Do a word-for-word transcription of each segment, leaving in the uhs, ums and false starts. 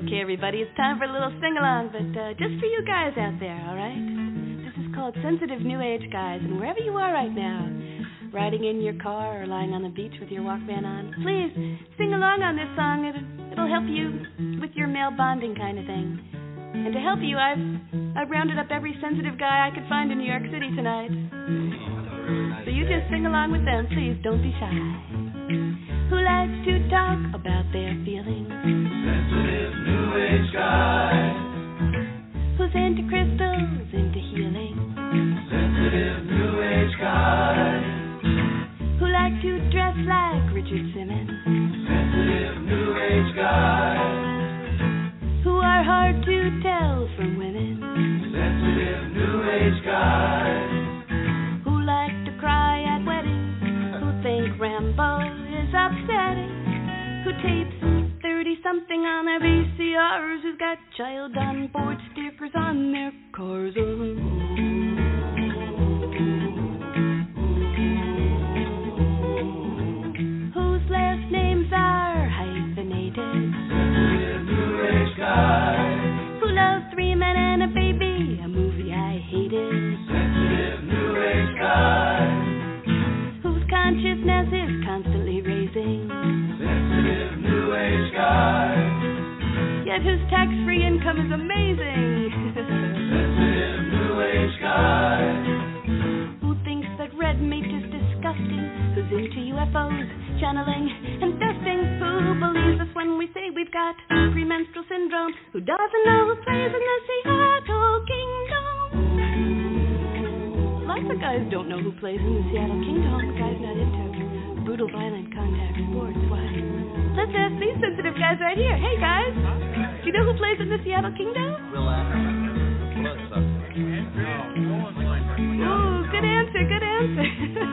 Okay, everybody, it's time for a little sing-along, but uh, just for you guys out there, all right? This is called Sensitive New Age Guys, and wherever you are right now, riding in your car or lying on the beach with your Walkman on, please sing along on this song. It, it'll help you with your male bonding kind of thing. And to help you, I've, I've rounded up every sensitive guy I could find in New York City tonight. So you just sing along with them, please, don't be shy. Who likes to talk about their feelings? Sensitive New Age guy. Who's into crystals, into healing? Sensitive New Age guy. Who like to dress like Richard Simmons? Sensitive New Age guy. Who are hard to tell from women? Sensitive New Age guy. Who like to cry at weddings? Who think Rambo is upsetting? Who tapes thirty-something on their V C Rs? Who's got child on board stickers on their cars? Whose last names are hyphenated? Sensitive New Age guy. Who loves Three Men and a Baby, a movie I hated? Sensitive New Age guy. Whose consciousness is constantly raising? Sensitive New Age guy. Yet whose tax-free income is amazing. Sensitive New Age guy. Who thinks that red meat is disgusting? Who's into U F Os, channeling, and testing? Who believes us when we say we've got premenstrual syndrome? Who doesn't know who plays in the Seattle Kingdom? Lots of guys don't know who plays in the Seattle Kingdom. The guy's not into brutal, violent contact sports. Why? Let's ask these sensitive guys right here. Hey, guys, do you know who plays in the Seattle Kingdom? Will Ackerman. Ooh, good answer, good answer.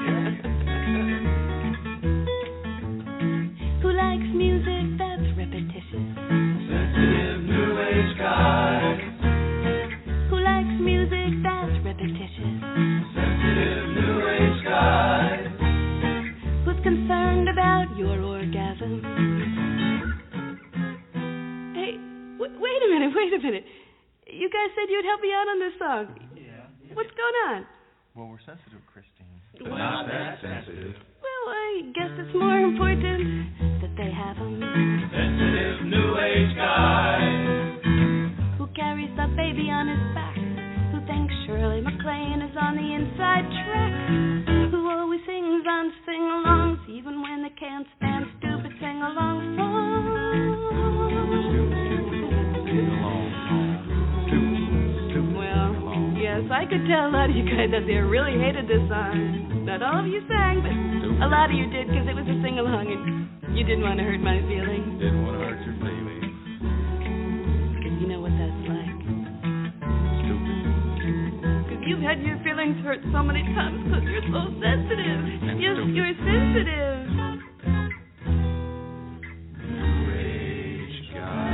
Who likes music that's repetitious? Sensitive New Age guy. Who likes music that's repetitious? Sensitive New Age guy. Who's concerned about your orgasm? Hey, w- wait a minute, wait a minute. You guys said you'd help me out on this song. Yeah. What's going on? Well, we're sensitive, Christine. But not that sensitive. Well, I guess it's more important that they have 'em. Sensitive New Age guy. Who carries the baby on his back? Who thinks Shirley MacLaine is on the inside track? Who always sings on sing-alongs even when they can't stand stupid sing-along songs? Well, yes, I could tell a lot of you guys out there really hated this song. Not all of you sang, but a lot of you did because it was a sing-along and you didn't want to hurt my feelings. Didn't want to hurt your feelings. Because you know what that's like. Stupid. Because you've had your feelings hurt so many times because you're so sensitive. And Yes, stupid. you're sensitive. New Age guy.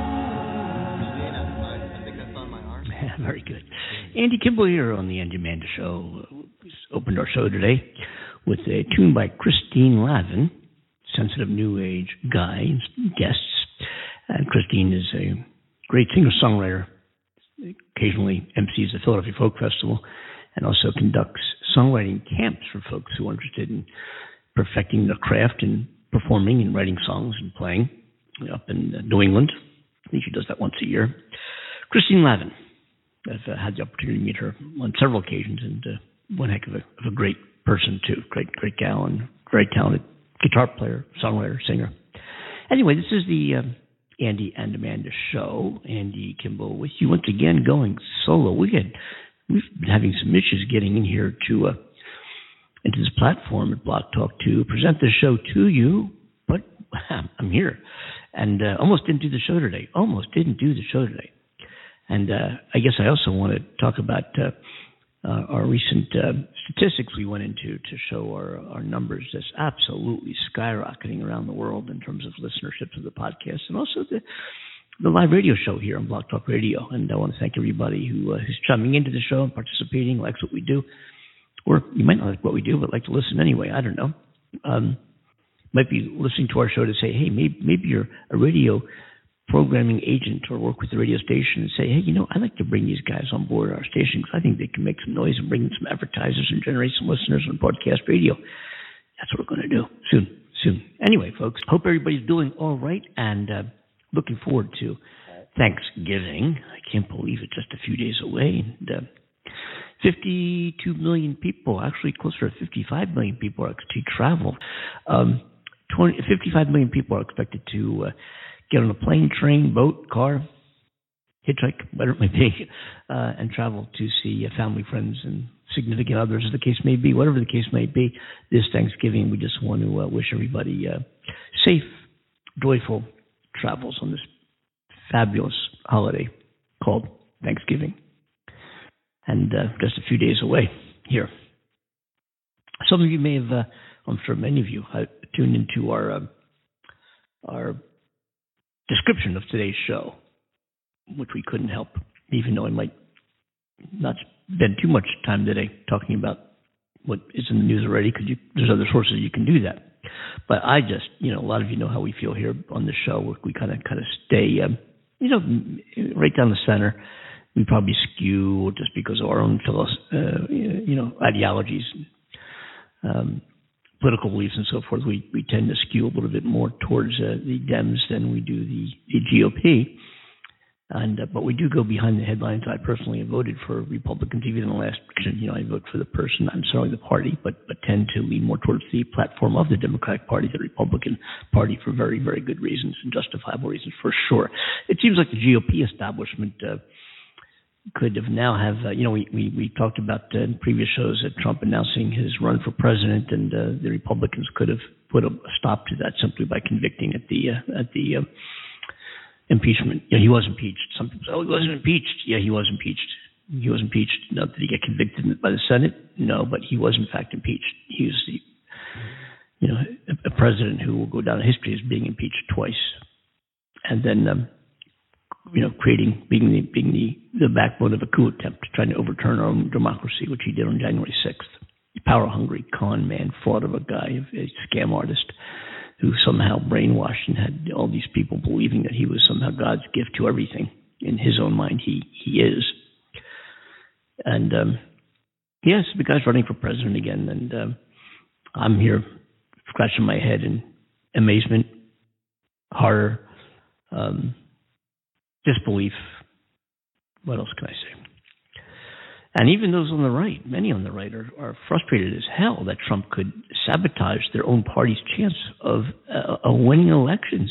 I think that's on my arm. Very good. Andy Kimball here on the Andy Amanda Show. We opened our show today with a tune by Christine Lavin, sensitive New Age guy, guests. And Christine is a great singer-songwriter, occasionally M Cs the Philadelphia Folk Festival, and also conducts songwriting camps for folks who are interested in perfecting their craft and performing and writing songs and playing up in New England. I think she does that once a year. Christine Lavin. I've uh, had the opportunity to meet her on several occasions, and uh, one heck of a, of a great person, too. Great, great gal, and very talented guitar player, songwriter, singer. Anyway, this is the uh, Andy and Amanda Show. Andy Kimball with you once again, going solo. We had, we've been having some issues getting in here to uh, into this platform at Block Talk to present the show to you, but I'm here. And uh, almost didn't do the show today. Almost didn't do the show today. And uh, I guess I also want to talk about uh, uh, our recent uh, statistics we went into to show our, our numbers just absolutely skyrocketing around the world in terms of listenership to the podcast, and also the the live radio show here on Block Talk Radio. And I want to thank everybody who uh, who's chiming into the show and participating, likes what we do. Or you might not like what we do, but like to listen anyway. I don't know. Um, might be listening to our show to say, hey, maybe, maybe you're a radio programming agent or work with the radio station and say, hey, you know, I'd like to bring these guys on board our station because I think they can make some noise and bring in some advertisers and generate some listeners on broadcast radio. That's what we're going to do soon, soon. Anyway, folks, hope everybody's doing all right and uh, looking forward to Thanksgiving. I can't believe it's just a few days away. And, uh, fifty-two million people, actually closer to fifty-five million people are expected to travel. Um, twenty, fifty-five million people are expected to uh, get on a plane, train, boat, car, hitchhike, whatever it may be, uh, and travel to see uh, family, friends, and significant others, as the case may be, whatever the case may be. This Thanksgiving, we just want to uh, wish everybody uh, safe, joyful travels on this fabulous holiday called Thanksgiving. And uh, just a few days away here. Some of you may have, uh, I'm sure many of you, have tuned into our uh, our description of today's show, which we couldn't help, even though I might not spend too much time today talking about what is in the news already, because there's other sources you can do that. But I just, you know, a lot of you know how we feel here on the show. Where we kind of kind of stay, um, you know, right down the center. We probably skew just because of our own uh, you know, ideologies, um, political beliefs, and so forth. We we tend to skew a little bit more towards uh, the Dems than we do the, the G O P. And uh, but we do go behind the headlines. I personally have voted for Republicans even in the last election. You know, I vote for the person, not necessarily the party, but but tend to lean more towards the platform of the Democratic Party, the Republican Party, for very very good reasons and justifiable reasons for sure. It seems like the G O P establishment Uh, could have now have, uh, you know, we, we, we talked about uh, in previous shows that Trump announcing his run for president, and uh, the Republicans could have put a stop to that simply by convicting at the uh, at the uh, impeachment. You know, he was impeached. Some people say, oh, he wasn't impeached. Yeah, he was impeached. He was impeached. Now, did he get convicted by the Senate? No, but he was in fact impeached. He was the, you know, a, a president who will go down in history as being impeached twice, and then. Um, you know, creating, being the being the, the backbone of a coup attempt, trying to overturn our own democracy, which he did on January sixth. Power-hungry con man, fraud of a guy, a scam artist who somehow brainwashed and had all these people believing that he was somehow God's gift to everything. In his own mind, he, he is. And, um, yes, the guy's running for president again, and um, I'm here scratching my head in amazement, horror, um, disbelief. What else can I say? And even those on the right, many on the right, are, are frustrated as hell that Trump could sabotage their own party's chance of uh, uh, winning elections.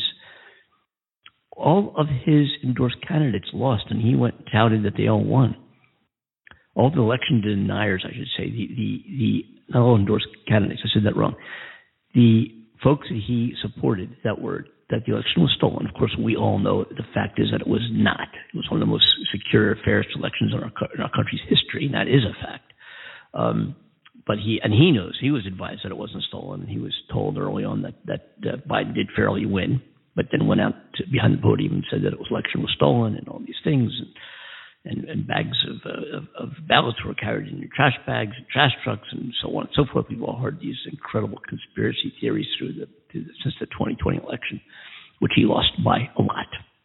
All of his endorsed candidates lost, and he went and touted that they all won. All the election deniers, I should say, the, the, the not all endorsed candidates, I said that wrong. The folks that he supported that were that the election was stolen. Of course, we all know the fact is that it was not. It was one of the most secure, fairest elections in our, in our country's history, and that is a fact. Um, but he and he knows, he was advised that it wasn't stolen. He was told early on that, that uh, Biden did fairly win, but then went out to, behind the podium and said that the election was stolen and all these things. And, and, and bags of, uh, of, of ballots were carried in trash bags and trash trucks and so on and so forth. We've all heard these incredible conspiracy theories through the, through the since the twenty twenty election, which he lost by a lot.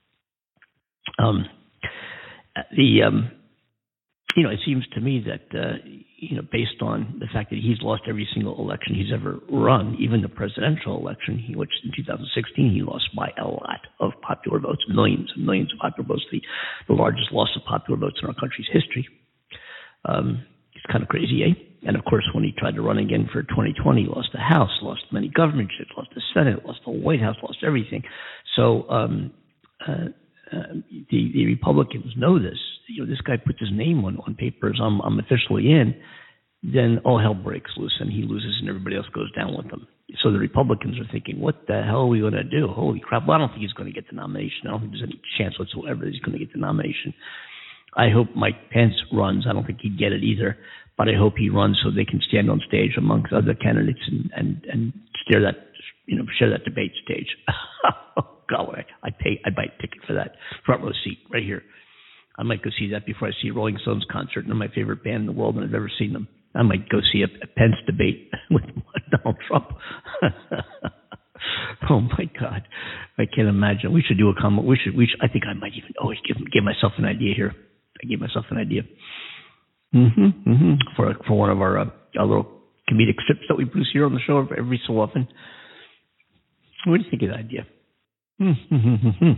Um, the um, you know, it seems to me that uh, you know, based on the fact that he's lost every single election he's ever run, even the presidential election, he, which in two thousand sixteen he lost by a lot of popular votes, millions and millions of popular votes, the, the largest loss of popular votes in our country's history. Um, it's kind of crazy, eh? And of course, when he tried to run again for twenty twenty, he lost the House, lost many government-ships, lost the Senate, lost the White House, lost everything. So um, uh, uh, the, the Republicans know this. You know, this guy puts his name on, on papers, I'm, I'm officially in, then all hell breaks loose and he loses and everybody else goes down with him. So the Republicans are thinking, what the hell are we going to do? Holy crap. Well, I don't think he's going to get the nomination. I don't think there's any chance whatsoever that he's going to get the nomination. I hope Mike Pence runs. I don't think he'd get it either, but I hope he runs so they can stand on stage amongst other candidates and, and, and stare that, you know, share that debate stage. Oh, God, I'd pay, I'd buy a ticket for that. Front row seat right here. I might go see that before I see a Rolling Stones concert. They're my favorite band in the world, and I've never seen them. I might go see a, a Pence debate with Donald Trump. Oh my God, I can't imagine. We should do a comment. We should. We should. I think I might even. Oh, give give myself an idea here. I gave myself an idea. Mm-hmm. Mm-hmm. For for one of our, uh, our little comedic strips that we produce here on the show every so often. What do you think of that idea? Mm-hmm.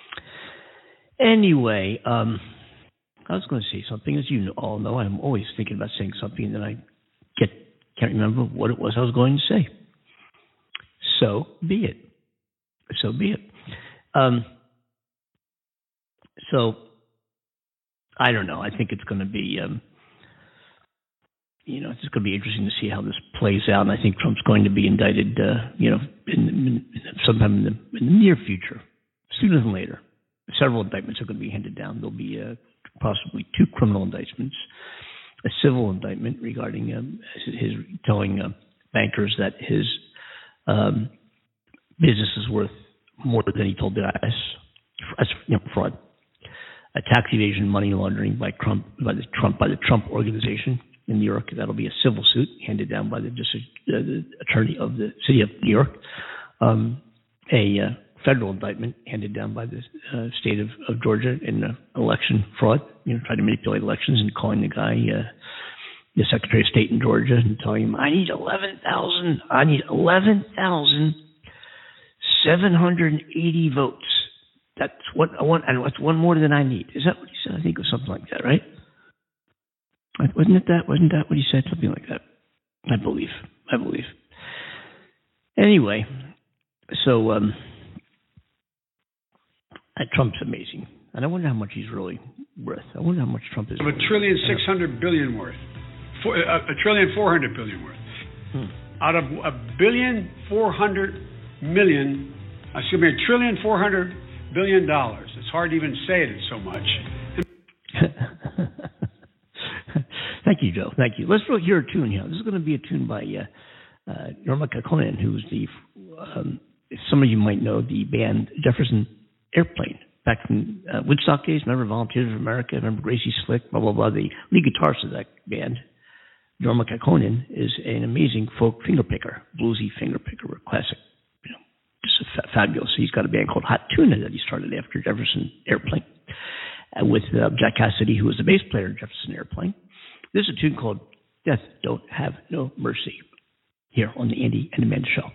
Anyway, um, I was going to say something. As you all know, I'm always thinking about saying something that I get can't remember what it was I was going to say. So be it. So be it. Um, so I don't know. I think it's going to be, um, you know, it's going to be interesting to see how this plays out. And I think Trump's going to be indicted, uh, you know, in, in, sometime in the, in the near future, sooner than later. Several indictments are going to be handed down. There'll be uh, possibly two criminal indictments, a civil indictment regarding um, his, his telling uh, bankers that his um, business is worth more than he told the I R S. That's, you know, fraud. A tax evasion, money laundering by Trump, by the Trump, by the Trump Organization in New York. That'll be a civil suit handed down by the, district, uh, the attorney of the city of New York. Um, a uh, federal indictment handed down by the uh, state of, of Georgia in uh, election fraud. You know, trying to manipulate elections and calling the guy, uh, the Secretary of State in Georgia, and telling him, "I need eleven thousand. I need eleven thousand seven hundred eighty votes. That's what I want, and it's one more than I need." Is that what he said? I think it was something like that, right? Wasn't it that? Wasn't that what he said? Something like that. I believe. I believe. Anyway, so um, uh, Trump's amazing, and I wonder how much he's really worth. I wonder how much Trump is. Of a really trillion worth. six hundred billion worth. Four, a, a trillion four hundred billion worth. Hmm. Out of a billion four hundred million, excuse me, a trillion four hundred billion dollars. It's hard to even say it so much. Thank you, Joe. Thank you. Let's hear a tune here. This is going to be a tune by uh, uh, Jorma Kaukonen, who's the, um, some of you might know the band Jefferson Airplane. Back in uh, Woodstock days, remember Volunteers of America, remember Gracie Slick, blah, blah, blah. The lead guitarist of that band, Jorma Kaukonen, is an amazing folk finger picker, bluesy finger picker, classic, you know, just fa- fabulous. He's got a band called Hot Tuna that he started after Jefferson Airplane uh, with uh, Jack Cassidy, who was the bass player in Jefferson Airplane. This is a tune called Death Don't Have No Mercy here on the Andy and Amanda Show.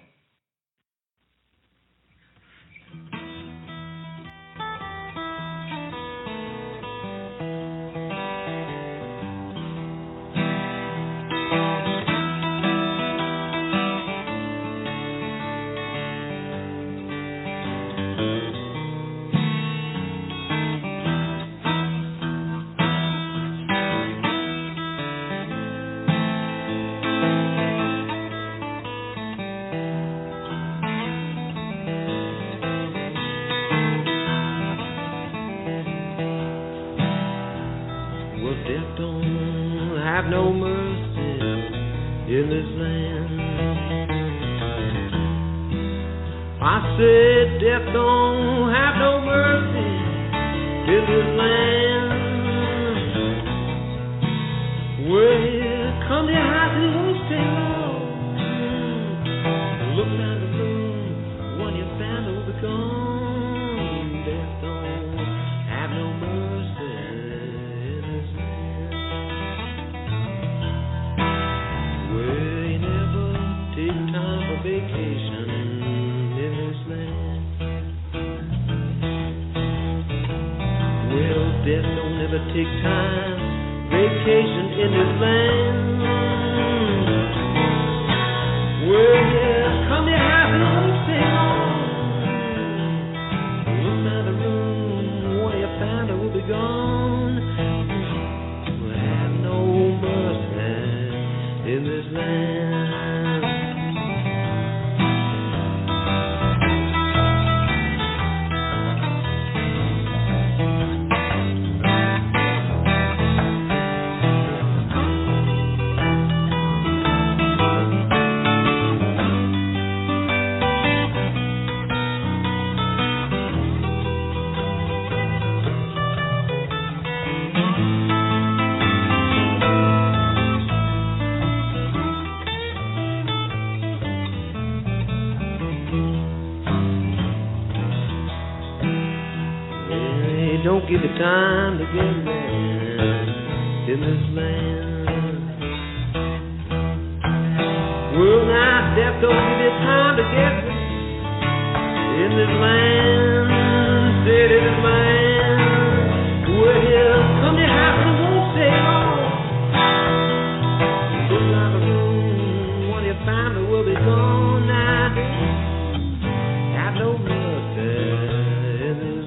Thank don't give you time to get mad in this land. Well, now death don't give you time to get mad in this land, said in this land. Well, come to happen, it won't stay long. Look like a room, one of your family will be gone now. Have no mercy in this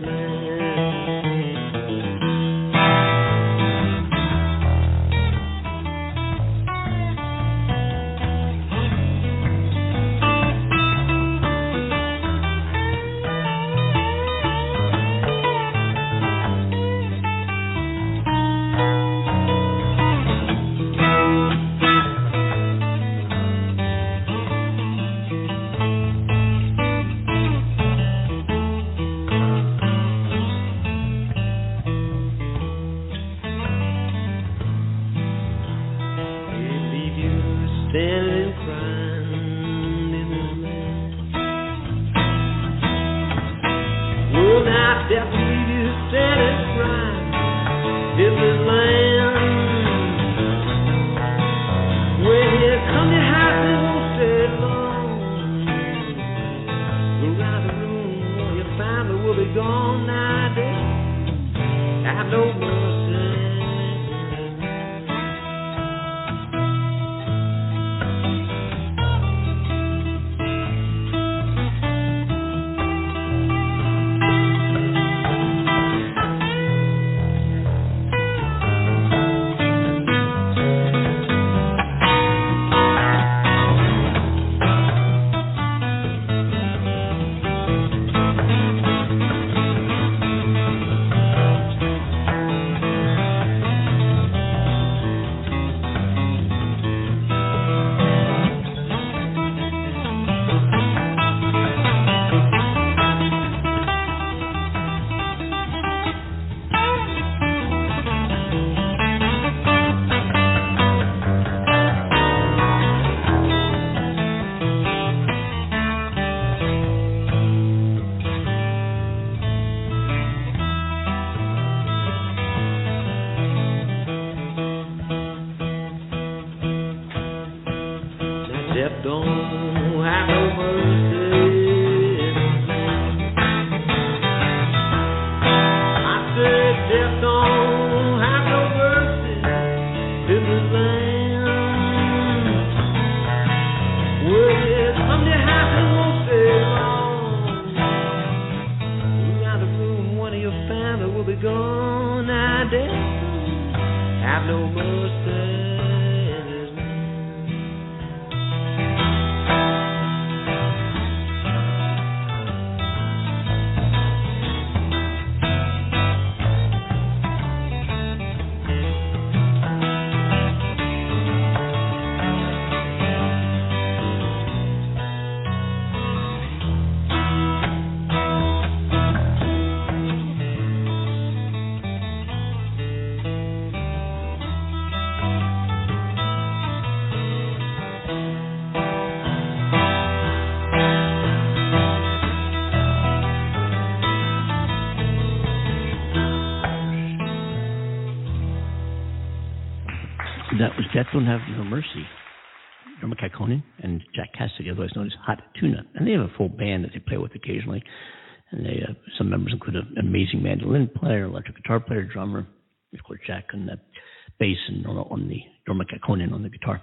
That was Death Don't Have No Mercy. Dermot Kekkonen and Jack Cassidy, otherwise known as Hot Tuna. And they have a full band that they play with occasionally. And they uh, some members include an amazing mandolin player, electric guitar player, drummer, of course Jack on the bass and on the Dermot Kekkonen on the guitar.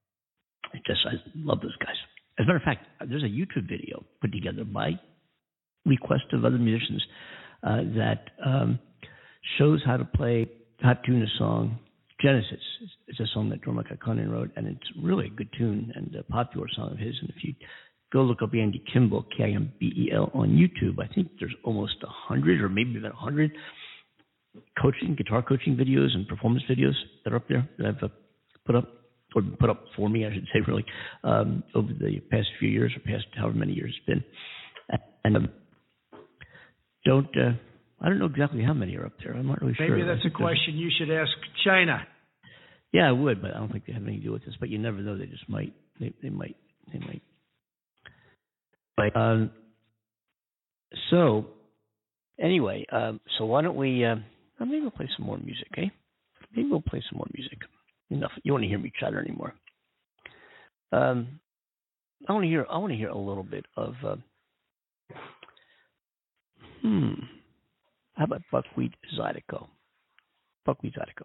I just I love those guys. As a matter of fact, there's a YouTube video put together by request of other musicians uh, that um, shows how to play Hot Tuna song. Genesis. It's a song that Dermot Kekkonen wrote, and it's really a good tune and a popular song of his. And if you go look up Andy Kimball, K I M B E L, on YouTube, I think there's almost a hundred or maybe about a hundred coaching, guitar coaching videos and performance videos that are up there that I've uh, put up, or put up for me, I should say, really, um, over the past few years or past however many years it's been. And um, don't... Uh, I don't know exactly how many are up there. I'm not really Maybe sure. Maybe that's a question you should ask China. Yeah, I would, but I don't think they have anything to do with this. But you never know. They just might. They, they might. They might. But, um, so Anyway, um, so why don't we? Uh, maybe we'll play some more music, eh? Maybe we'll play some more music. Enough. You want to hear me chatter anymore? Um, I want to hear. I want to hear a little bit of. Uh, hmm. How about Buckwheat Zydeco? Buckwheat Zydeco.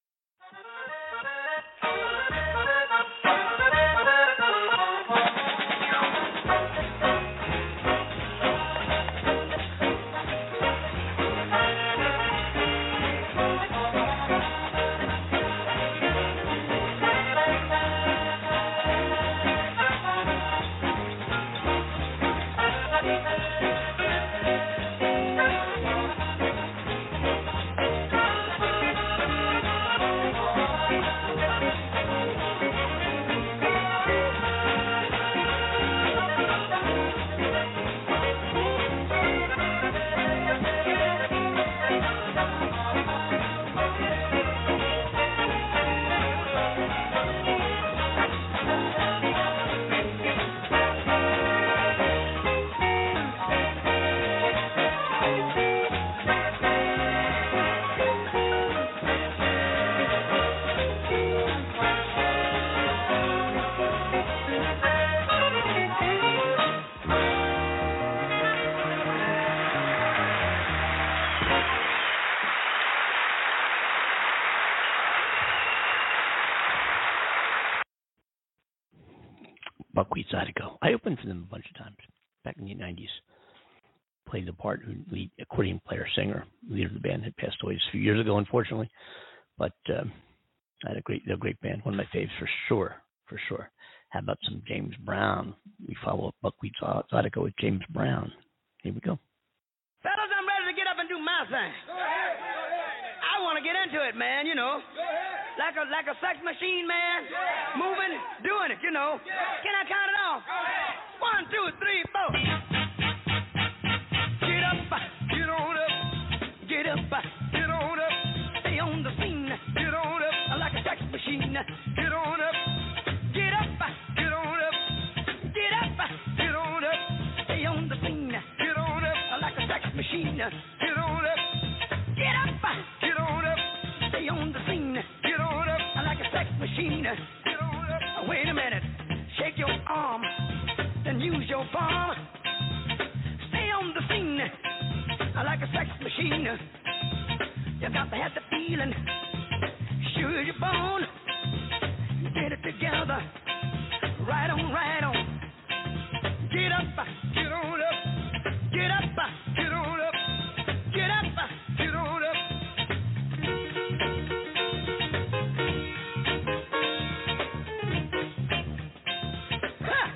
Buckwheat Zydeco. I opened for them a bunch of times back in the nineties. Played the part who lead accordion player, singer, leader of the band had passed away a few years ago, unfortunately. But um, I had a great, a great band. One of my faves for sure, for sure. How about some James Brown? We follow up Buckwheat Zydeco with James Brown. Here we go. Fellas, I'm ready to get up and do my thing. Go ahead, go ahead. I want to get into it, man, you know. Go ahead. Like a like a sex machine, man. Yeah. Moving, doing it, you know. Yeah. Can I count it off? Go ahead. One, two, three, four. Get up, Get on up. get up, Get on up. stay on the scene. Get on up. Like a sex machine. Get on up. Get up, Get on up. get up, Get on up. stay on the scene. Get on up. Like a sex machine. Get on up. Get up, Get on up. stay on the scene. Get on up. Like a sex machine. Get on up. Wait a minute, shake your arm, then use your palm. Stay on the scene, like a sex machine. You got to have the feeling, sure you're born. Get it together, right on, right on. Get up, Get on up. get up, Get on up. get up. Get on up. Ha!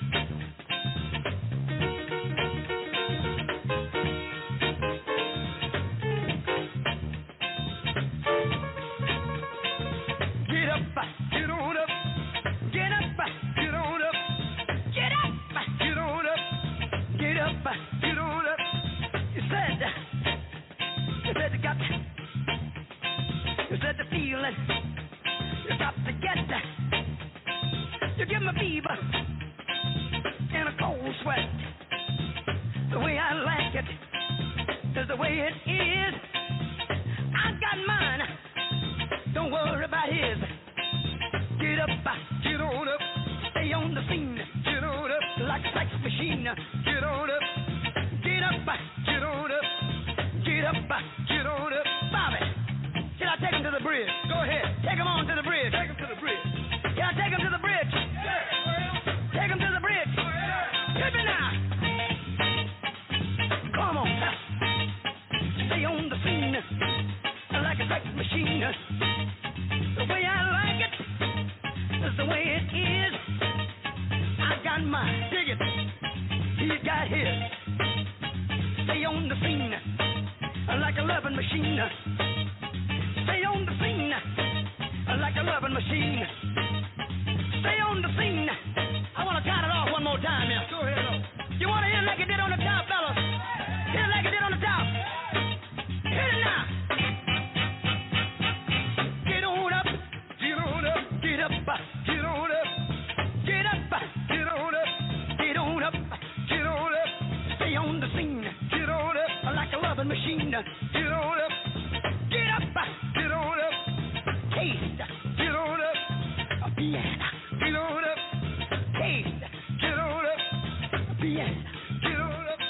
Get up, Get on up. get up, Get on up. get up, Get on up. get up. Get on up. You said, you said you got, you said the feeling, you got to get that. You give me fever and a cold sweat. The way I like it is the way it is. I got mine, don't worry about his. Get up, Get on up. stay on the scene Get on up. like a sex machine. Get on up. Get up, Get on up. get up. Get on up. Bobby, should I take him to the bridge? Go ahead. Take him on to the bridge. Take him to the bridge. Can I take him to the bridge? Take him to the bridge. Hit me now. Come on. Stay on the scene like a sex machine. The way I like it is the way it is. I got mine. Dig it. He's got his. Stay on the scene like a loving machine. Stay on the scene like a loving machine. Stay on the scene. I want to count it off one more time here. Go ahead. Up. You want to hit it like it did on the top, fellas? Hit it like it did on the top. Hit it now. Get on up. Get on up. Get up. Get on up. Get up. Get on up. Get on up. Get on up. Stay on the scene Get on up. like a loving Get on up. Get up. Get on up. Taste. Get on up. Bien. Get on up. Taste. Get on up. Bien. Get on up.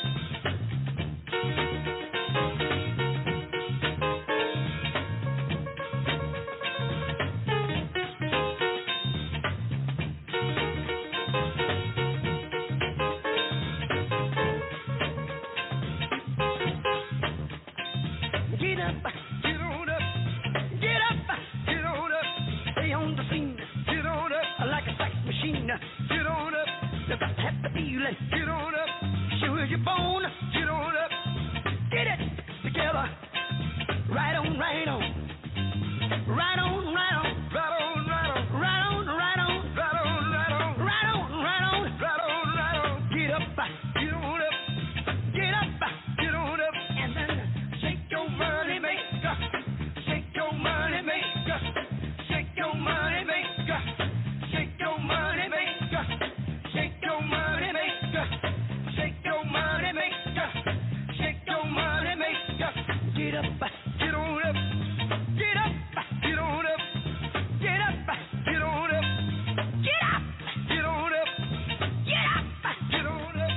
Get up, get on up, get up, get on up, stay on the scene, get on up, like a fax machine, get on up, you got to have the feeling, get on up, sure as your bone, get on up, get it together, right on, right on, right on, right on, right on, right on, right on, right on, right on, right on, right on, right on, right on, right on, get up, get on up, get up, get on up, and then shake your money maker, shake your money maker, shake your money maker, shake your money maker, shake your money maker, shake your money maker, shake your money maker. Get up, get on up, get up, get on up, get up, get on up, get up, get on up, get up, get on up.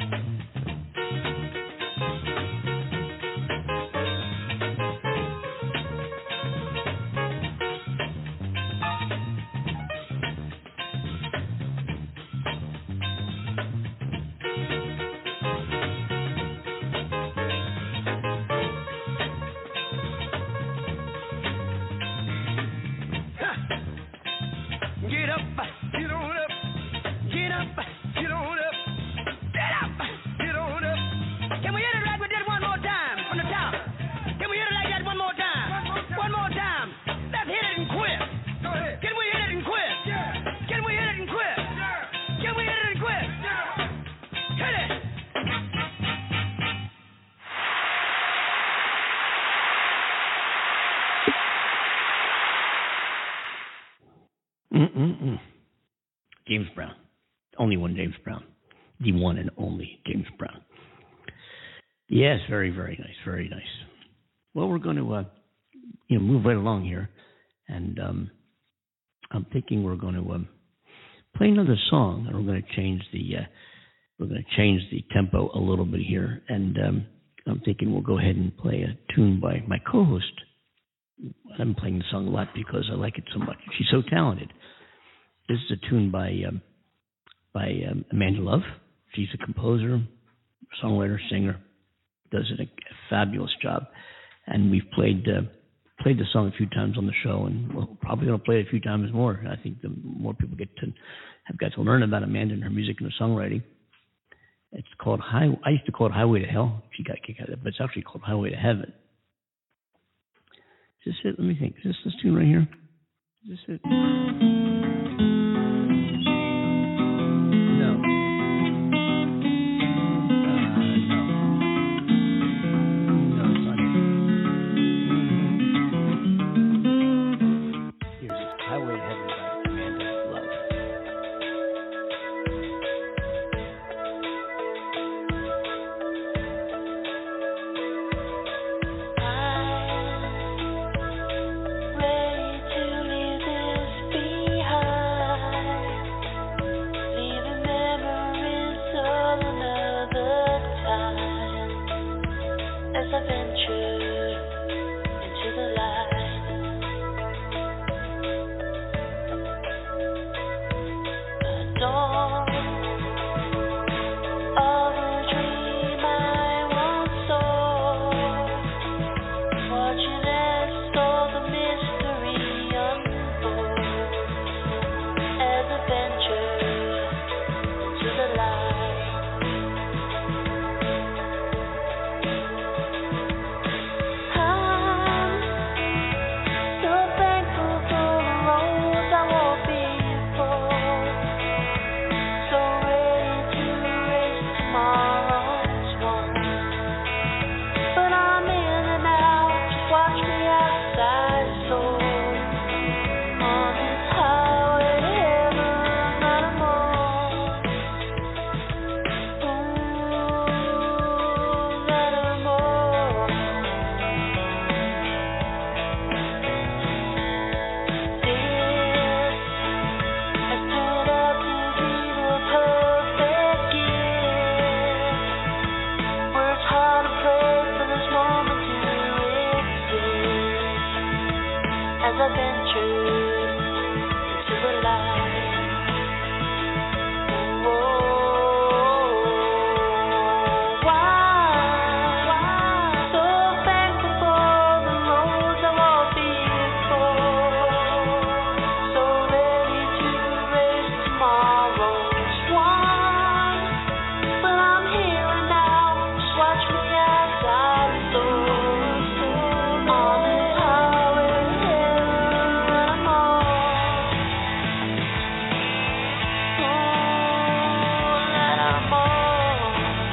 Get up, get on up, get up, get on up, get up, get on up. Can we hit it like we did one more time from the top? Can we hit it like that one more time? One more time. Let's hit it and quit. Go ahead. Can we hit it and quit? Yeah. Can we hit it and quit? Yeah. Can we hit it and quit? Yeah. Hit it. Mm-mm-mm. James Brown. Only one James Brown. The one and only James Brown. Yes, very, very nice. Very nice. Well, we're going to uh, you know, move right along here. And um, I'm thinking we're going to um, play another song. And we're going to change the uh, we're going to change the tempo a little bit here. And um, I'm thinking we'll go ahead and play a tune by my co-host. I'm playing the song a lot because I like it so much. She's so talented. This is a tune by um, by um, Amanda Love. She's a composer, songwriter, singer. Does a, a fabulous job. And we've played uh, played the song a few times on the show, and we're probably going to play it a few times more. I think the more people get to have got to learn about Amanda and her music and her songwriting. It's called High. I used to call it Highway to Hell. She got kicked out of it, but it's actually called Highway to Heaven. Is this it? Let me think. Is this this tune right here? Is this it? No. Uh, no. No, it's not it. Here's it. Highway to Heaven by Amanda Love. never ventured into the light. Oh, why, why so thankful for the roads I walked before, so ready to race tomorrow's one. But I'm here and now, just watch me as I soar on this highway that I'm on. Oh, that I'm on.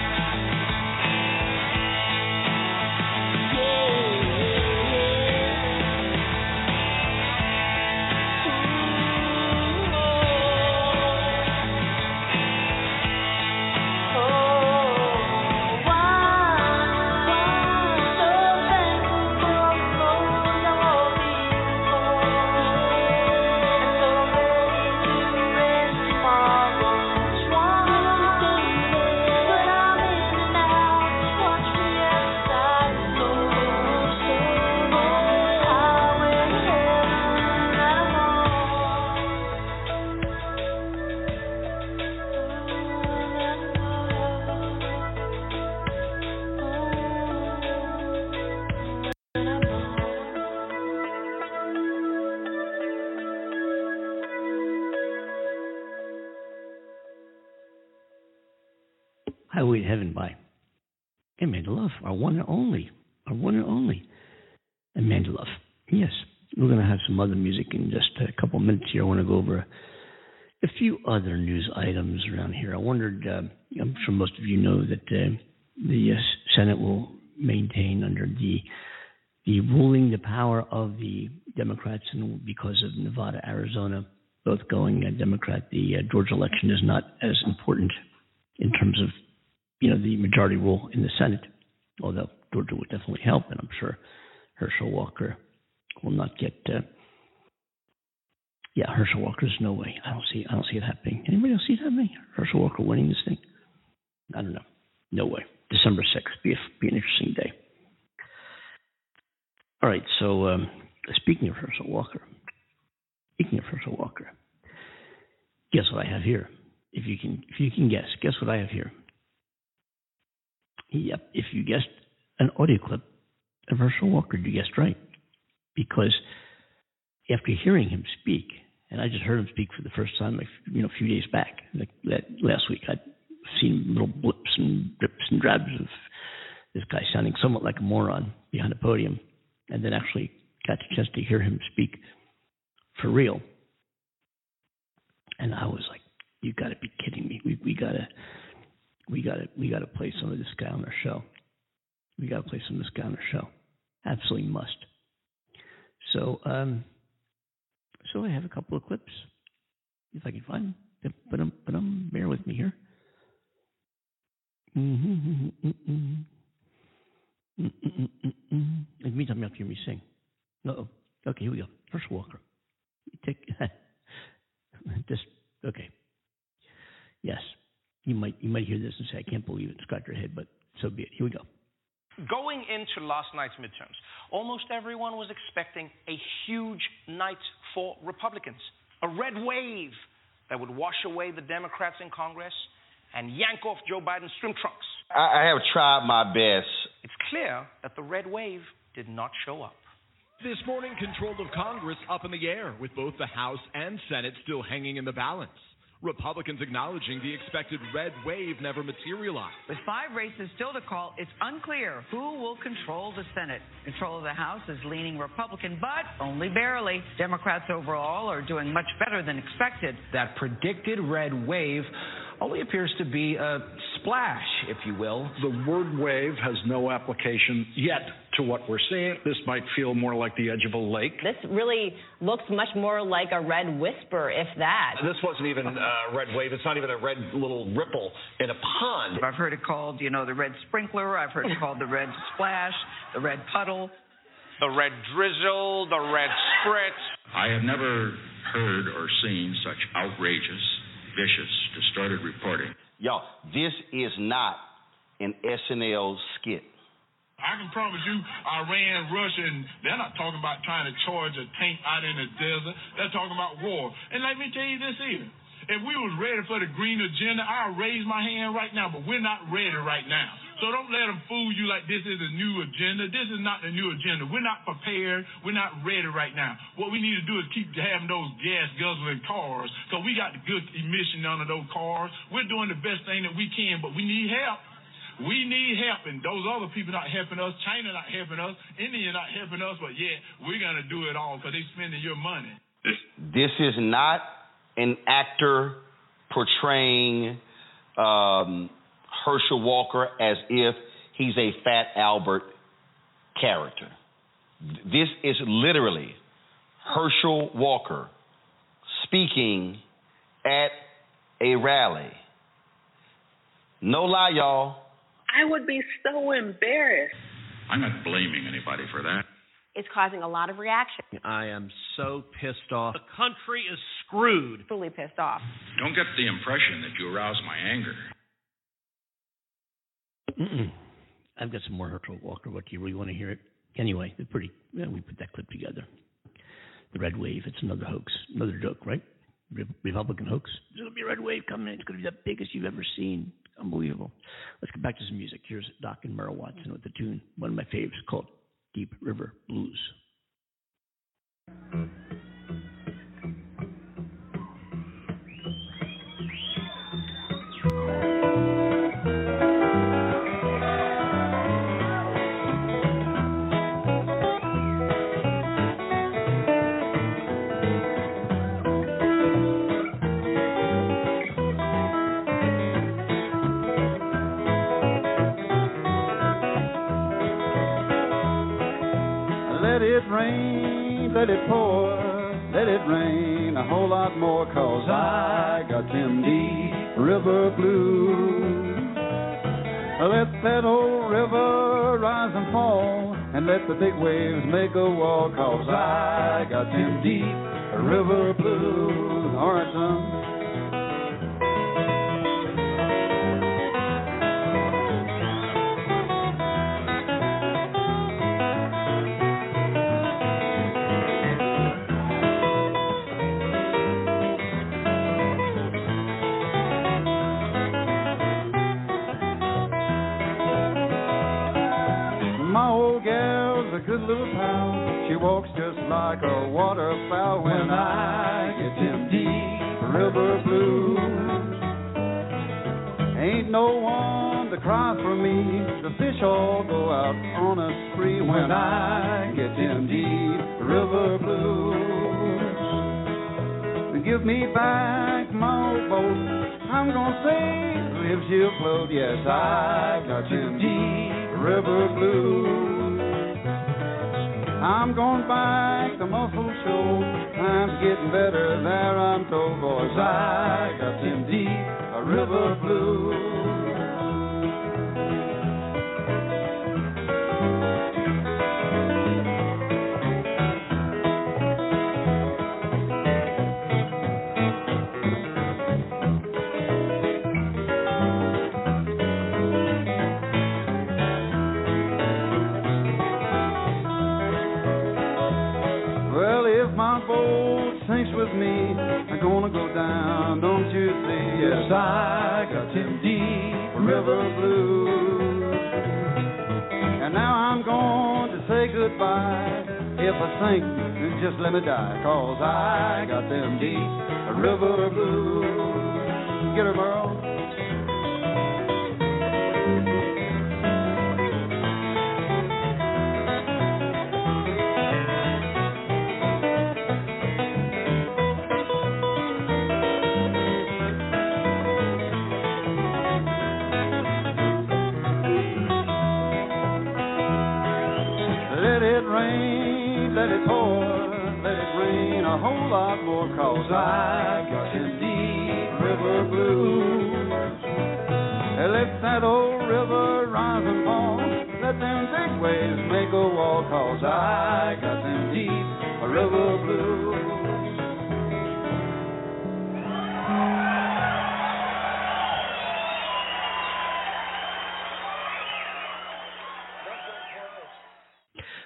Highway to Heaven by Amanda Love, our one and only, our one and only Amanda Love. Yes, we're going to have some other music in just a couple minutes here. I want to go over a, a few other news items around here. I wondered, uh, I'm sure most of you know that uh, the uh, Senate will maintain under the the ruling the power of the Democrats, and because of Nevada, Arizona, both going uh, Democrat, the uh, Georgia election is not as important in terms of, you know, the majority rule in the Senate, although Georgia would definitely help, and I'm sure Herschel Walker will not get. Uh, yeah, Herschel Walker's no way. I don't see. I don't see it happening. Anybody else see it happening? Herschel Walker winning this thing? I don't know. No way. December sixth. Be a, be an interesting day. All right. So um, speaking of Herschel Walker, speaking of Herschel Walker, guess what I have here? If you can, if you can guess, guess what I have here? Yep. If you guessed an audio clip of Herschel Walker, you guessed right. Because after hearing him speak, and I just heard him speak for the first time, like, you know, a few days back, like that last week, I'd seen little blips and drips and drabs of this guy sounding somewhat like a moron behind a podium, and then actually got the chance to hear him speak for real. And I was like, you got to be kidding me. We we gotta we gotta we gotta play some of this guy on our show. We gotta play some of this guy on our show. Absolutely must. So um so I have a couple of clips, if I can find them. But um but um bear with me here. Mm-hmm, mm-hmm, mm-hmm. Mm-hmm. In the meantime, you have to hear me sing. Uh-oh. Okay, here we go. Herschel Walker. Take just okay. Yes, you might you might hear this and say, I can't believe it, scratch your head, but so be it. Here we go. Going into last night's midterms, almost everyone was expecting a huge night for Republicans, a red wave that would wash away the Democrats in Congress and yank off Joe Biden's swim trunks. I, I have tried my best. It's clear that the red wave did not show up. This morning, control of Congress up in the air, with both the House and Senate still hanging in the balance. Republicans acknowledging the expected red wave never materialized. With five races still to call, it's unclear who will control the Senate. Control of the House is leaning Republican, but only barely. Democrats overall are doing much better than expected. That predicted red wave only appears to be a splash, if you will. The word wave has no application yet to what we're seeing. This might feel more like the edge of a lake. This really looks much more like a red whisper, if that. This wasn't even a red wave. It's not even a red little ripple in a pond. I've heard it called, you know, the red sprinkler. I've heard it called the red splash, the red puddle. The red drizzle, the red spritz. I have never heard or seen such outrageous, vicious, distorted reporting. Y'all, this is not an S N L skit. I can promise you, Iran, Russia, and they're not talking about trying to charge a tank out in the desert. They're talking about war. And let me tell you this here. If we was ready for the green agenda, I'll raise my hand right now, but we're not ready right now. So don't let them fool you like this is a new agenda. This is not the new agenda. We're not prepared. We're not ready right now. What we need to do is keep having those gas guzzling cars because we got the good emission out of those cars. We're doing the best thing that we can, but we need help. We need help, and those other people not helping us. China not helping us. India not helping us, but yet we're going to do it all because they're spending your money. This is not an actor portraying um, Herschel Walker as if he's a Fat Albert character. This is literally Herschel Walker speaking at a rally. No lie, y'all. I would be so embarrassed. I'm not blaming anybody for that. It's causing a lot of reaction. I am so pissed off. The country is screwed. Fully pissed off. Don't get the impression that you arouse my anger. Mm-mm. I've got some more Herschel Walker. What do you really want to hear it? Anyway, they're pretty. Yeah, we put that clip together. The red wave. It's another hoax, another joke, right? Re- Republican hoax. There's gonna be a red wave coming in. It's gonna be the biggest you've ever seen. Unbelievable. Let's get back to some music. Here's Doc and Merle Watson with the tune, one of my favorites, called Deep River Blues. Let it rain, let it pour, let it rain a whole lot more, 'cause I got them deep river blues. Let that old river rise and fall, and let the big waves make a wall, 'cause I got them deep river blues. All right, son. Good little pal, she walks just like a waterfowl. When I get them deep river blues, ain't no one to cry for me. The fish all go out on a spree. When I get them deep river blues, give me back my old boat. I'm gonna say if she'll float. Yes, I got them deep river blues. I'm going back to Muscle Shoal. Time's getting better there, I'm told, boys. I got them deep river blues. With me, I'm gonna go down, don't you see? Yes, I got them deep river blues. And now I'm going to say goodbye. If I sink, then just let me die, 'cause I got them deep river blues. Get her, Merle. Let it pour, let it rain a whole lot more, 'cause I got them deep river blues. Let that old river rise and fall, let them big waves make a wall, 'cause I got them deep river blues.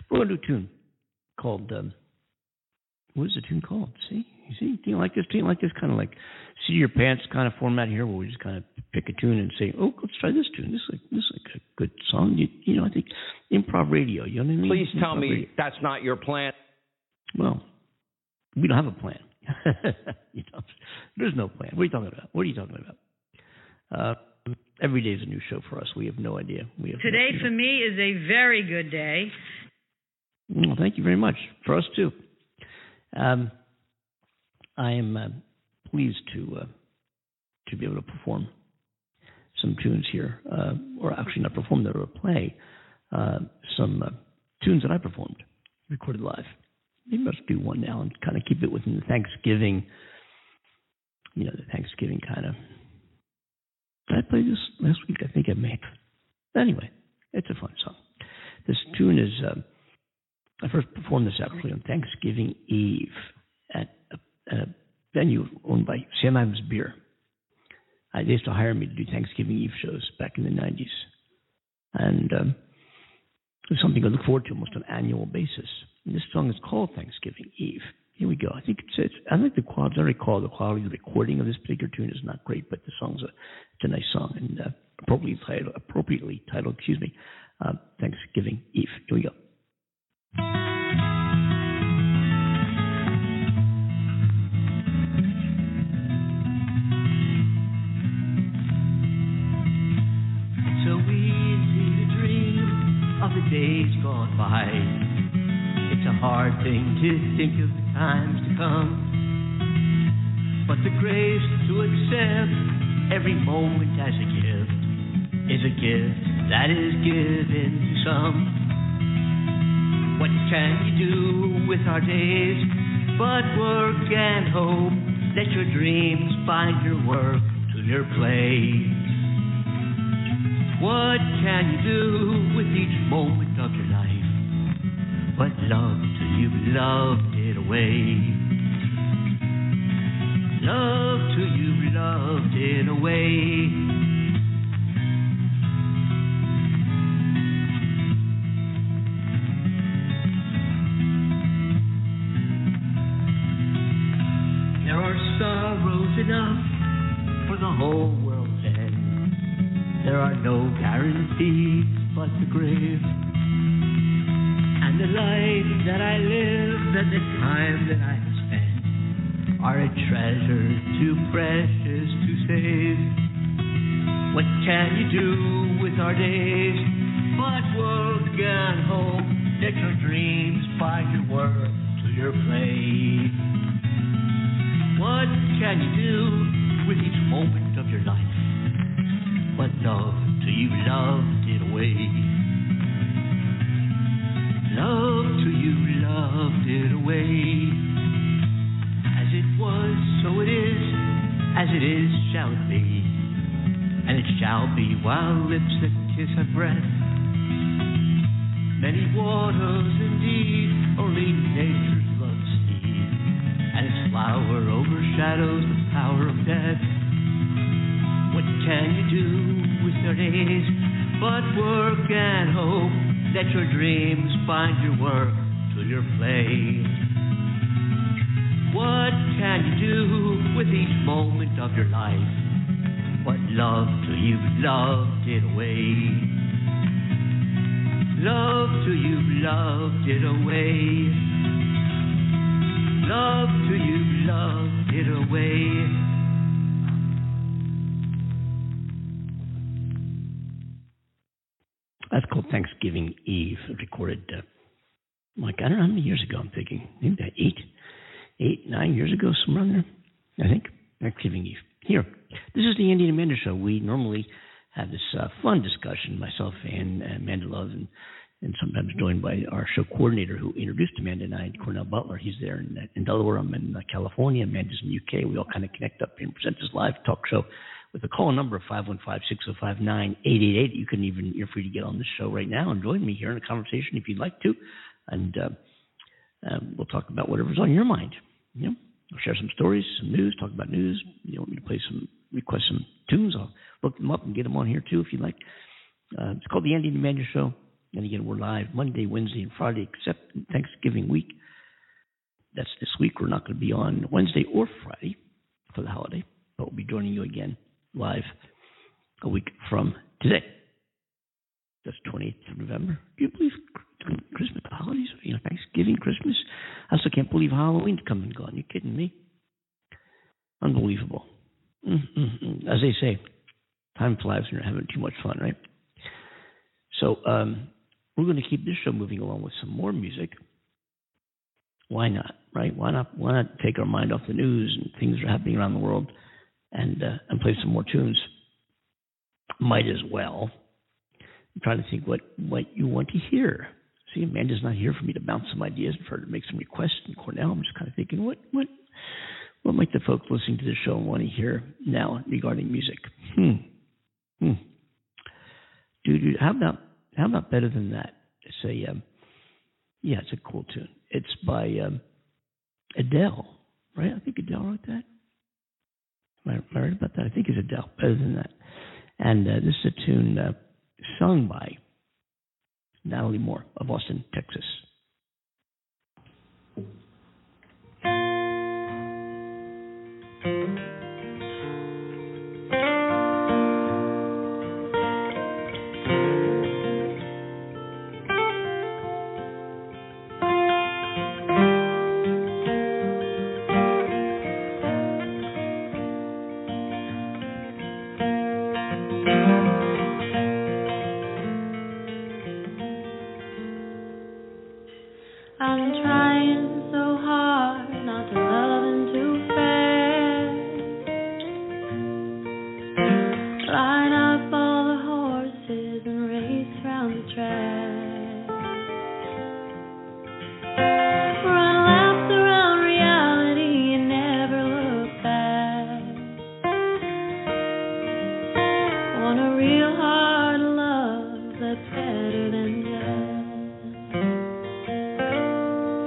We're going to do a tune called, um, what is the tune called? See? You see? Do you like this? Do you like this kind of like see your pants kind of format here where we just kind of pick a tune and say, oh, let's try this tune. This is like, this is like a good song. You, you know, I think improv radio, you know what I mean? Please tell improv me radio. that's not your plan. Well, we don't have a plan. you know, there's no plan. What are you talking about? What are you talking about? Uh, every day is a new show for us. We have no idea. We have Today no, for me is a very good day. Well, thank you very much. For us too. Um, I am uh, pleased to uh, to be able to perform some tunes here, uh, or actually not perform them, or play uh, some uh, tunes that I performed, recorded live. Maybe let's do one now and kind of keep it within the Thanksgiving, you know, the Thanksgiving kind of. Did I play this last week? I think I may have. Anyway, it's a fun song. This tune is, uh, I first performed this actually on Thanksgiving Eve at a, a venue owned by Sam Adams Beer. Uh, they used to hire me to do Thanksgiving Eve shows back in the nineties. And um, it was something I look forward to almost on an annual basis. And this song is called Thanksgiving Eve. Here we go. I think it's, it's I like the quality. I recall the quality of the recording of this particular tune is not great, but the song's a it's a nice song and uh, appropriately titled. Appropriately titled, excuse me. Uh, Thanksgiving Eve. Here we go. It's so easy to dream of the days gone by. It's a hard thing to think of the times to come, but the grace to accept every moment as a gift is a gift that is given to some. What can you do with our days but work and hope? Let your dreams find your work to your play. What can you do with each moment of your life but love till you've loved it away? Love till you've loved it away. There are sorrows enough for the whole world's end. There are no guarantees but the grave. And the life that I live and the time that I have spent are a treasure too precious to save. What can you do with our days but work and hope? Let your dreams find your work to your play. What can you do with each moment of your life but love till you've loved it away? Love till you've loved it away. As it was, so it is. As it is, shall it be. And it shall be while lips that kiss have breath. Many waters indeed, only nature's love seed, and its flower overshadows the power of death. What can you do with your days but work and hope? Let your dreams find your work to your play. What can you do with each moment of your life but love till you've loved it away? Love till you've loved it away. Love till you've loved it away. That's called Thanksgiving Eve, recorded, uh, like, I don't know how many years ago, I'm thinking. Maybe about eight, eight, nine years ago, somewhere in there, I think. Thanksgiving Eve. Here, this is the Andy and Amanda Show. We normally have this uh, fun discussion, myself and uh, Amanda Love, and, and sometimes joined by our show coordinator who introduced Amanda and I, Cornell Butler. He's there in, in Delaware. I'm in uh, California. Amanda's in the U K. We all kind of connect up and present this live talk show with a call number of five one five, six oh five, nine eight eight eight. You can even, you're free to get on this show right now and join me here in a conversation if you'd like to. And uh, uh, we'll talk about whatever's on your mind. You know, I'll share some stories, some news, talk about news. You want me to play some, request some tunes? I'll look them up and get them on here too if you'd like. Uh, it's called the Andy and Amanda Show. And again, we're live Monday, Wednesday, and Friday, except Thanksgiving week. That's this week. We're not going to be on Wednesday or Friday for the holiday, but we'll be joining you again live a week from today. That's twenty-eighth of November. Do you believe Christmas, the holidays, you know, Thanksgiving, Christmas? I also can't believe Halloween's come and gone. You kidding me? Unbelievable. Mm-hmm. As they say, time flies when you're having too much fun, right? So um, we're going to keep this show moving along with some more music. Why not, right? Why not? Why not take our mind off the news and things that are happening around the world, and uh, and play some more tunes? Might as well. I'm trying to think what, what you want to hear. See, Amanda's not here for me to bounce some ideas and for her to make some requests. And Cornell, I'm just kind of thinking, what what what might the folks listening to the show want to hear now regarding music? Hmm. Hmm. Dude, dude, how about how about better than that? It's a um, yeah, it's a cool tune. It's by um, Adele, right? I think Adele wrote that. Am I, am I right about that? I think it's Adele. Better than that. And uh, this is a tune uh, sung by Natalie Moore of Austin, Texas. I'm trying so hard not to love him too fast. Line up all the horses and race round the track. Run laps around reality and never look back. Want a real hard love that's better than that.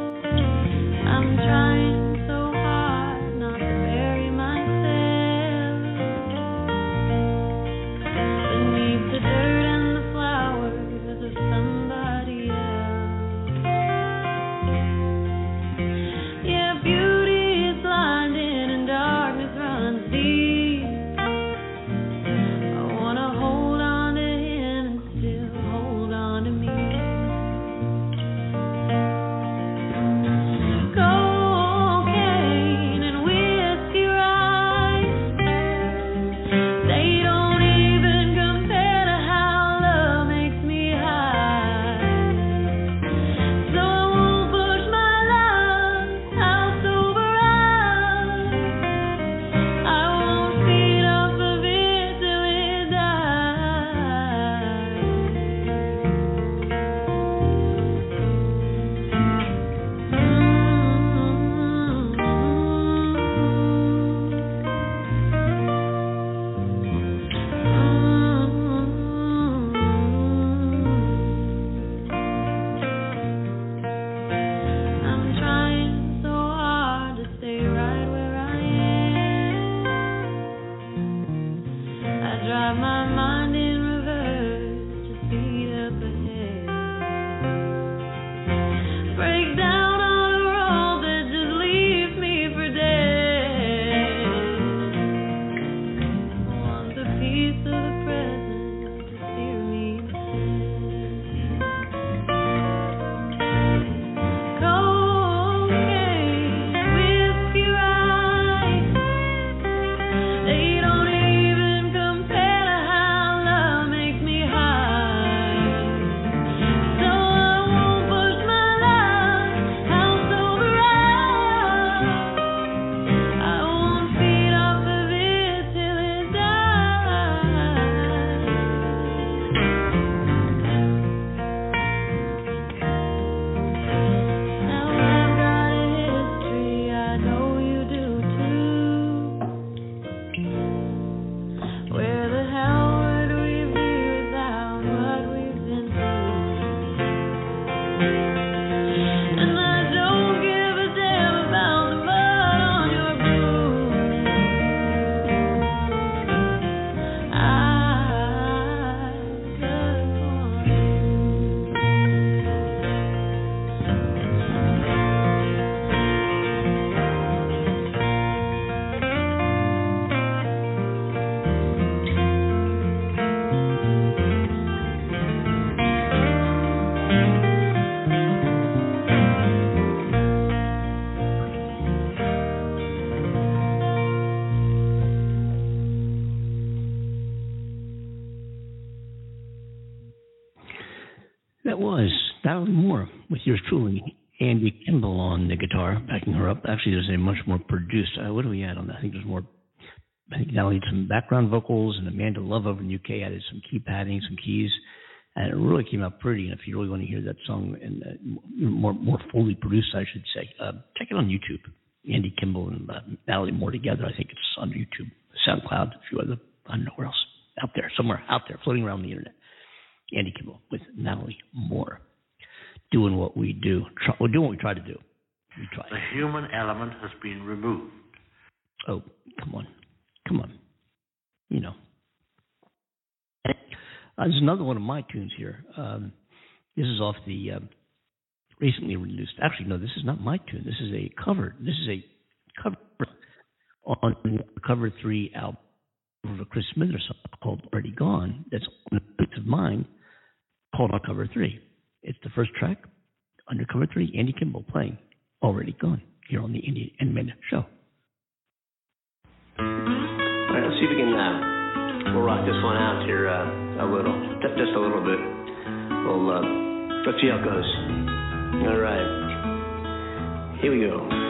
was Natalie Moore with yours truly, Andy Kimball on the guitar, backing her up. Actually, there's a much more produced. Uh, what do we add on that? I think there's more. I think Natalie had some background vocals, and Amanda Love over in the U K added some key padding, some keys, and it really came out pretty. And if you really want to hear that song and uh, more more fully produced, I should say, uh, check it on YouTube. Andy Kimball and uh, Natalie Moore together. I think it's on YouTube, SoundCloud, a few other. I don't know where else. Out there, somewhere out there, floating around the internet. Andy Kimball with Natalie Moore. Doing what we do. Try, we're doing what we try to do. We try. The human element has been removed. Oh, come on. Come on. You know. Uh, there's another one of my tunes here. Um, this is off the uh, recently released. Actually, no, this is not my tune. This is a cover. This is a cover on the Cover three album of a Chris Smithers song called Already Gone. That's on a piece of mine called On Cover three. It's the first track, under Cover three, Andy Kimball playing Already Gone here on the Indie and Men Show. All right, let's see if we can, uh, we'll rock this one out here uh, a little, just, just a little bit. We'll, uh, let's see how it goes. All right, here we go.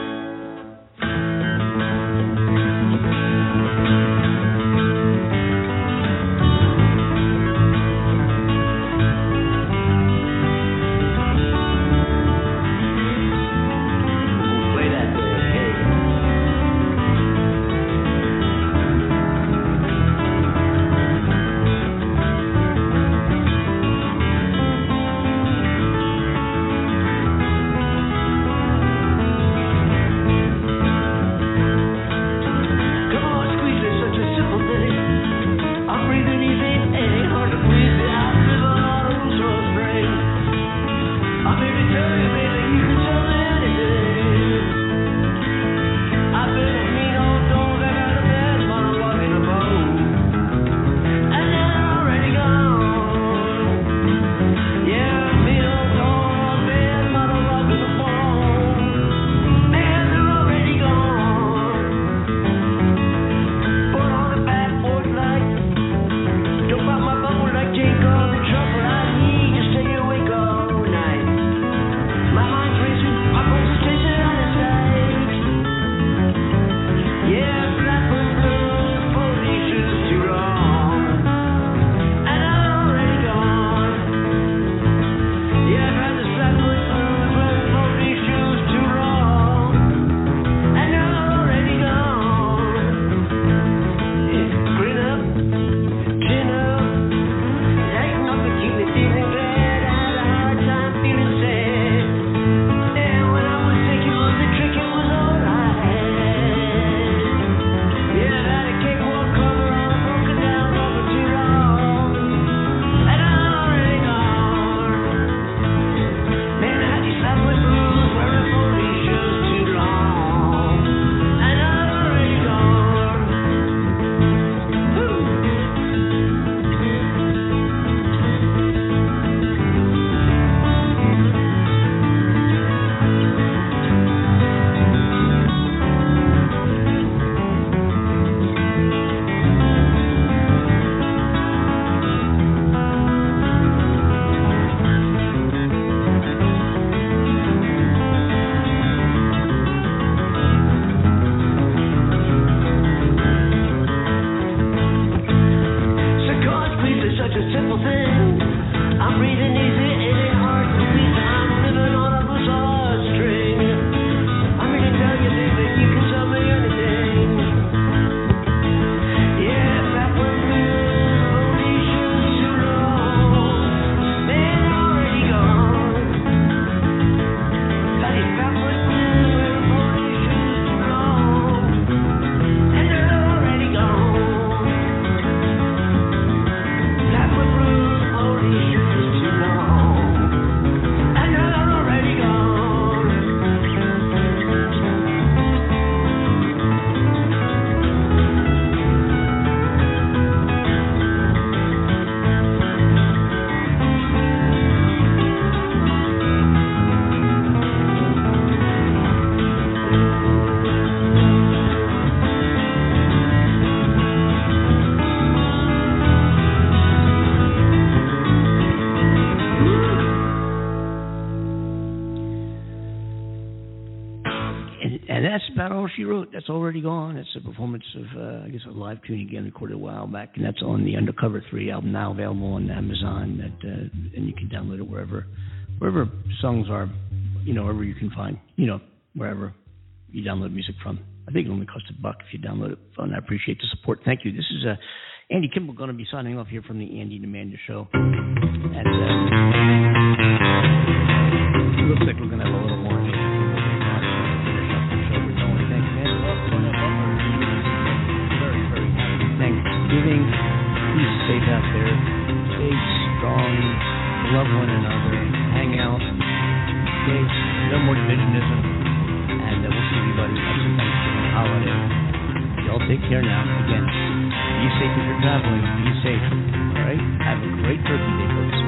Such about All She Wrote. That's already gone. It's a performance of, uh, I guess, a live tune again recorded a while back, and that's on the Undercover three album, now available on Amazon, that, uh, and you can download it wherever wherever songs are, you know, wherever you can find, you know, wherever you download music from. I think it only costs a buck if you download it. Fun. I appreciate the support. Thank you. This is uh, Andy Kimball going to be signing off here from the Andy and Amanda Show. And uh, it looks like we're going to have a little more. Thanksgiving. Be safe out there. Stay strong. Love one another. Hang out. Okay? No more divisionism. And uh, we'll see everybody next Thanksgiving holiday. Y'all take care now. Again, be safe if you're traveling. Be safe. All right? Have a great Turkey Day, folks.